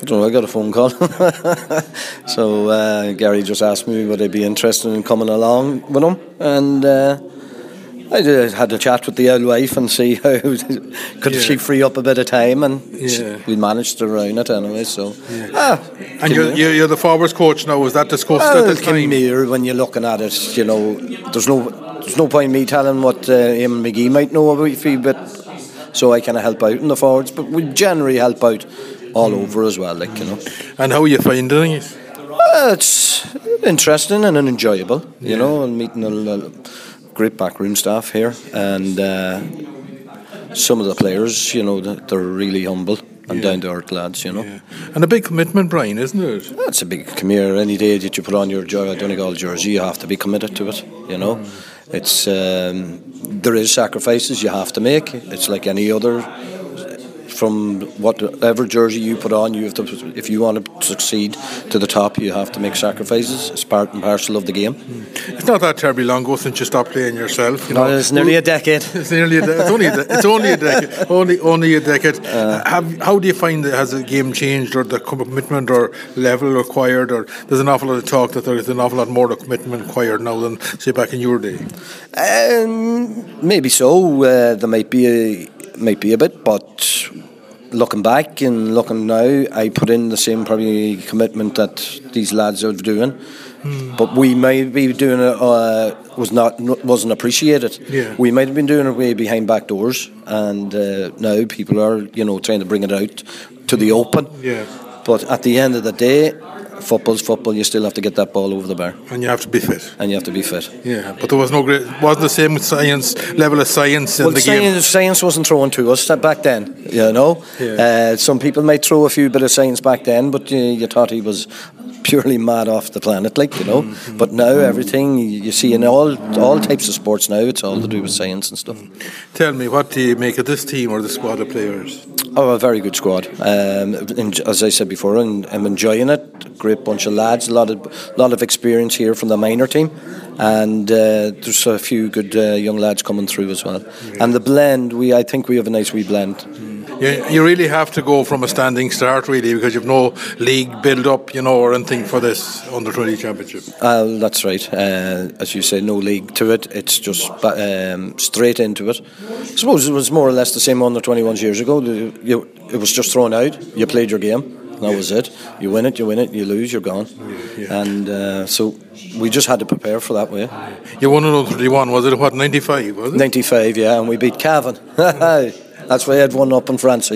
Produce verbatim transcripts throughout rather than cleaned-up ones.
I don't know, I got a phone call. So uh, Gary just asked me would I be interested in coming along with him, and uh, I did, had a chat with the old wife and see how could yeah. she free up a bit of time, and yeah. she, we managed to run it anyway. So, yeah. ah, and you're, you're the forwards coach now. Was that discussed well, at the time? Mere, when you're looking at it, you know, there's no there's no point in me telling what uh, Eamon McGee might know about me, but so I kind of help out in the forwards, but we generally help out all mm. over as well, like you know. And how are you finding it? Well, it's interesting and enjoyable, you yeah. know, and meeting a, a great backroom staff here, and uh, some of the players, you know, they're really humble and yeah. down to earth lads, you know. Yeah. And a big commitment, Brian, isn't it? It's a big come here. Any day that you put on your Donegal jersey, you have to be committed to it, you know. Mm. It's um, there is sacrifices you have to make. It's like any other. From whatever jersey you put on, you have to. If you want to succeed to the top, you have to make sacrifices. It's part and parcel of the game. Mm. It's not that terribly long ago since you stopped playing yourself. You no, know? It's nearly a decade. It's nearly a de- it's only a de- it's only a decade. Only only a decade. Uh, Have, how do you find that has the game changed, or the commitment or level required, or there's an awful lot of talk that there is an awful lot more of commitment required now than say back in your day? Um, maybe so. Uh, there might be a might be a bit, but. Looking back and looking now, I put in the same probably commitment that these lads are doing, mm. but we might be doing it uh, was not wasn't appreciated. Yeah. We might have been doing it way behind back doors, and uh, now people are you know trying to bring it out to the open. Yeah. But at the end of the day, football's football. You still have to get that ball over the bar, and you have to be fit. And you have to be fit. Yeah, but there was no great. Wasn't the same science level of science in well, the science, game. Science wasn't thrown to us back then. You know, yeah. uh, some people might throw a few bit of science back then, but you, you thought he was purely mad off the planet, like you know. Mm-hmm. But now everything you see in all all types of sports now, it's all to do with science and stuff. Tell me, what do you make of this team or the squad of players? Oh, a very good squad. Um, as I said before, and I'm enjoying it. Great bunch of lads, a lot of lot of experience here from the minor team, and uh, there's a few good uh, young lads coming through as well. Yeah. And the blend, we I think we have a nice wee blend. Mm. Yeah, you really have to go from a standing start, really, because you've no league build up, you know, or anything for this under twenty championship. Uh, that's right. Uh, as you say, no league to it. It's just um, straight into it. I suppose it was more or less the same under twenty-ones years ago. You, it was just thrown out. You played your game. That yeah. was it. You win it, you win it. You lose, you're gone. Yeah, yeah. And uh, so we just had to prepare for that way. You won it on thirty-one, was it? What, ninety-five, was it? ninety-five, yeah, and we beat Cavan. That's why I had one up in Francie.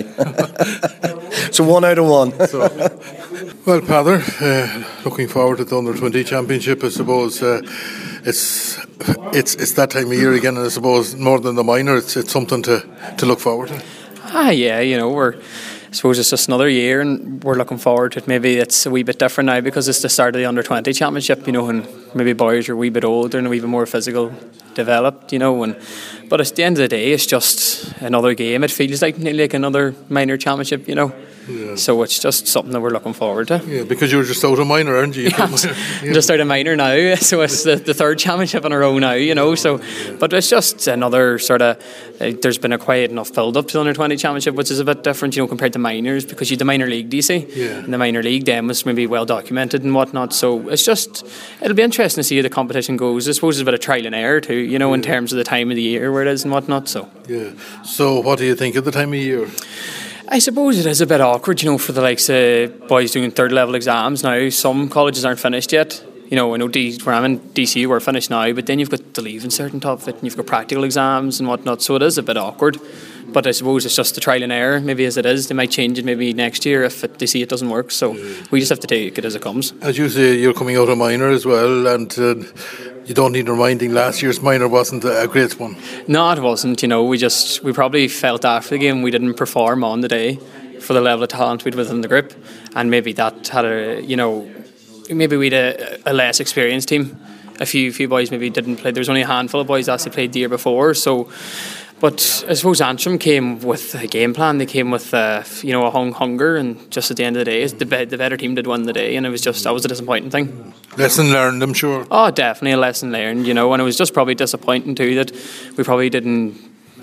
So one out of one. So, well, Pather, uh, looking forward to the under twenty championship. I suppose uh, it's it's it's that time of year again, and I suppose more than the minor, it's it's something to, to look forward to. Ah, yeah, you know, we're. I suppose it's just another year, and we're looking forward to it. Maybe it's a wee bit different now because it's the start of the under twenty championship, you know, and maybe boys are a wee bit older and a wee bit more physical developed, you know. And but at the end of the day, it's just another game. It feels like nearly like another minor championship, you know. Yeah. So it's just something that we're looking forward to. Yeah, because you were just out of minor, aren't you? Yeah, yeah. Just out of minor now, so it's the, the third championship in a row now, you know. So, but it's just another sort of. Uh, there's been a quiet enough build up to the under twenty championship, which is a bit different, you know, compared to minors, because you had the minor league, do you see? Yeah. And the minor league then was maybe well documented and whatnot. So it's just it'll be interesting to see how the competition goes. I suppose there's a bit of trial and error too, you know, yeah. in terms of the time of the year where it is and whatnot. So yeah. So what do you think of the time of year? I suppose it is a bit awkward, you know, for the likes of boys doing third level exams now. Some colleges aren't finished yet. You know, I know D- where I'm in D C U, we're finished now, but then you've got the leave insert on top of it, and you've got practical exams and whatnot, so it is a bit awkward. But I suppose it's just the trial and error, maybe as it is. They might change it maybe next year if it, they see it doesn't work, so we just have to take it as it comes. As you say, you're coming out of minor as well, and uh, you don't need reminding, last year's minor wasn't a great one. No, it wasn't, you know, we just, we probably felt after the game we didn't perform on the day for the level of talent we'd within the group, and maybe that had a, you know, maybe we'd a, a less experienced team. A few few boys maybe didn't play. There was only a handful of boys that actually played the year before. So, but I suppose Antrim came with a game plan. They came with uh, you know a hung hunger, and just at the end of the day, the be- the better team did win the day, and it was just that was a disappointing thing. Lesson learned, I'm sure. Oh, definitely a lesson learned. You know, and it was just probably disappointing too that we probably didn't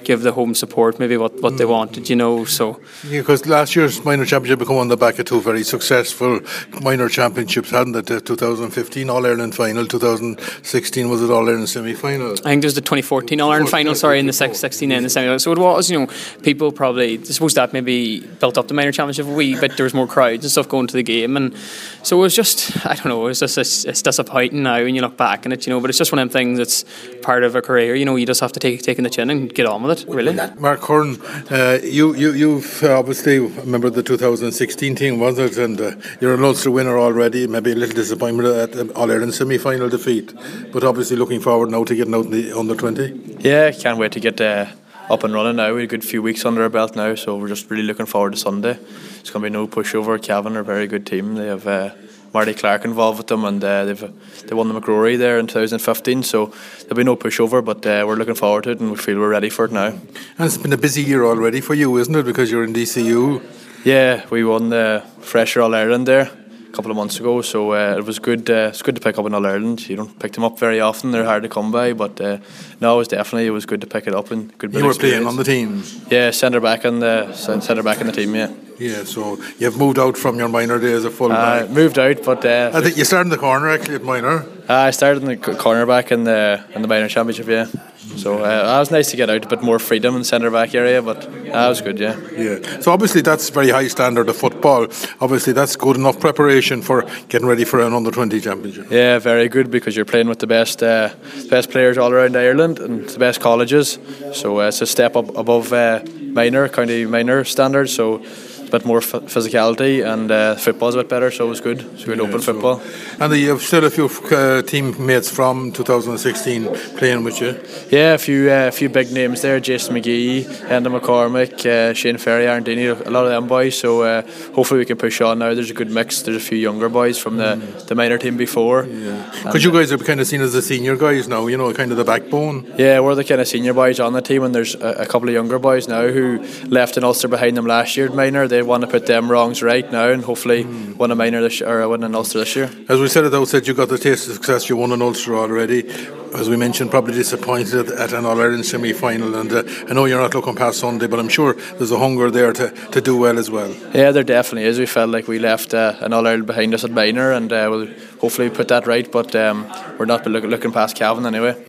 give the home support maybe what, what mm. they wanted, you know. So yeah, because last year's minor championship became on the back of two very successful minor championships, hadn't it? The two thousand fifteen All Ireland final, two thousand sixteen was it All Ireland semi final? I think there's the twenty fourteen All Ireland final, sorry, in the sixteen in the semi final. So it was, you know, people probably, I suppose that maybe built up the minor championship a wee bit. There was more crowds and stuff going to the game, and so it was just, I don't know, it's just it's, it's disappointing now when you look back on it, you know. But it's just one of them things that's part of a career, you know. You just have to take take in the chin and get on with it, really. Mark Curran, uh, you you you've obviously remembered the two thousand sixteen team, was it? And uh, you're an Ulster winner already. Maybe a little disappointment at the All Ireland semi final defeat, but obviously looking forward now to getting out in the under twenty. Yeah, can't wait to get uh, up and running now. We had a good few weeks under our belt now, so we're just really looking forward to Sunday. It's going to be no pushover. Cavan are a very good team. They have uh, Marty Clark involved with them, and uh, they've they won the McGrory there in two thousand fifteen, so there'll be no pushover, but uh, we're looking forward to it and we feel we're ready for it now. And it's been a busy year already for you, isn't it, because you're in D C U? Yeah, we won the Fresher All Ireland there a couple of months ago, so uh, it was good. Uh, it's good to pick up in All Ireland. You don't pick them up very often; they're hard to come by. But uh, no, it was definitely it was good to pick it up and good. You were playing on the team. Yeah, centre back in the centre back in the team. Yeah. Yeah, so you've moved out from your minor days of full back. Uh, moved out, but uh, I think you started in the corner actually at minor. Uh, I started in the corner back in the in the minor championship. Yeah. So uh, it was nice to get out, a bit more freedom in the centre back area, but uh, that was good, yeah. Yeah. So obviously that's very high standard of football. Obviously that's good enough preparation for getting ready for an under twenty championship. Yeah, very good, because you're playing with the best uh, best players all around Ireland and the best colleges. So uh, it's a step up above uh, minor, county minor standards. So a bit more f- physicality, and uh, football's a bit better, so it was good. It's good, yeah, open so football. And you have still a few uh, teammates from two thousand sixteen playing with you? Yeah, a few uh, few big names there. Jason McGee, Enda McCormick, uh, Shane Ferry, Aaron Deeney, a lot of them boys. So uh, hopefully we can push on now. There's a good mix. There's a few younger boys from the, mm. the minor team before. Because yeah. you guys are kind of seen as the senior guys now, you know, kind of the backbone. Yeah, we're the kind of senior boys on the team, and there's a, a couple of younger boys now who left in Ulster behind them last year at minor. They want to put them wrongs right now and hopefully mm. win a minor this or win an Ulster this year. As we said at the outset, you got the taste of success. You won an Ulster already. As we mentioned, probably disappointed at an All Ireland semi final, and uh, I know you're not looking past Sunday, but I'm sure there's a hunger there to, to do well as well. Yeah, there definitely is. We felt like we left uh, an All Ireland behind us at minor, and uh, we'll hopefully put that right, but um, we're not look, looking past Cavan anyway.